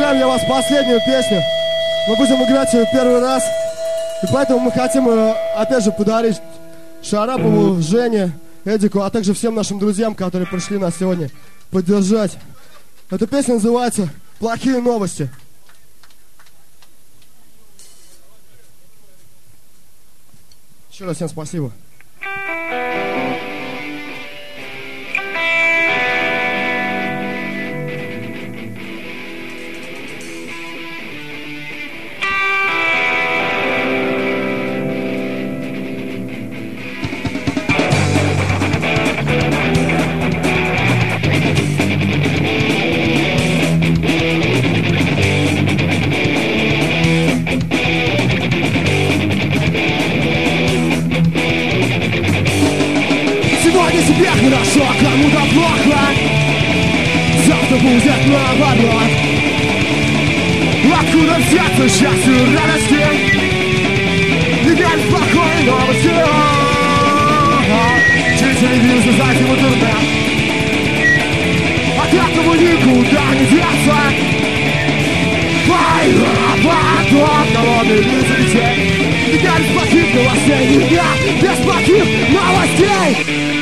предлагаем я вас последнюю песню. Мы будем играть ее первый раз. И поэтому мы хотим опять же подарить Шарапову, Жене, Эдику, а также всем нашим друзьям, которые пришли нас сегодня поддержать. Эта песня называется «Плохие новости». Еще раз всем спасибо. Тебе хорошо, кому-то плохо. Завтра будет наоборот. Откуда взяться счастью и радости? Теперь плохой новости. Через телевизор, затем интернет. От этого никуда не деться. Война, потом народный визор детей. Теперь без плохих новостей, нельзя без плохих новостей.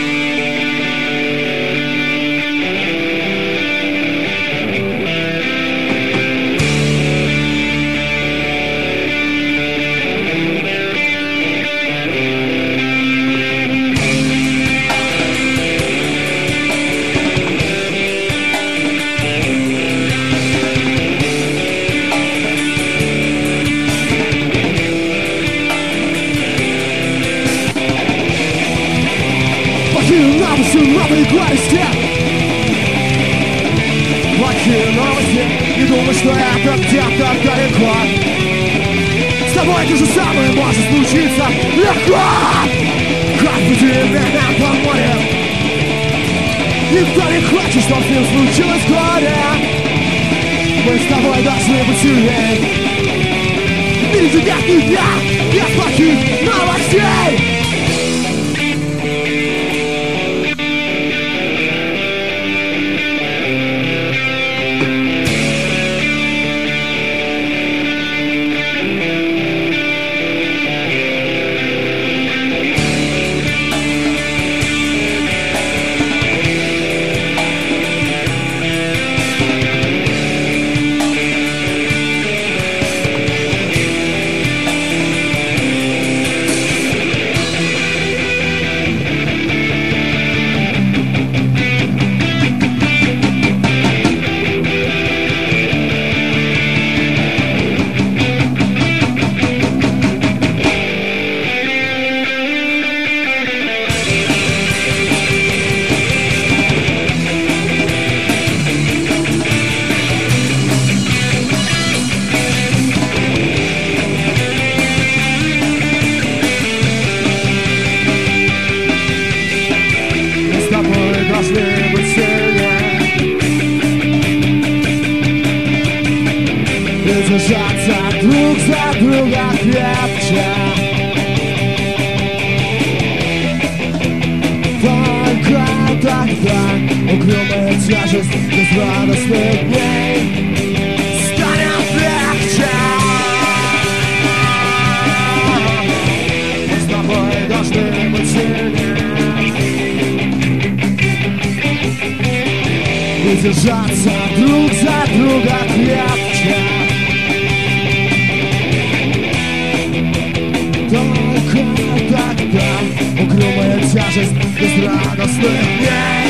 Новые гости. Плохие новости. Не думай, что это где-то далеко. С тобой то же самое может случиться легко. Как бы тебе меня по морю. Никто не хочет, чтобы с ним случилось горе. Мы с тобой должны быть сильнее. В мире тебя и я без плохих новостей. Держаться друг за друга крепче. Только тогда угрюмая тяжесть безрадостных дней станет легче. Мы с тобой должны быть сильнее и держаться друг за друга крепче. Только тогда угрюмая тяжесть безрадостных дней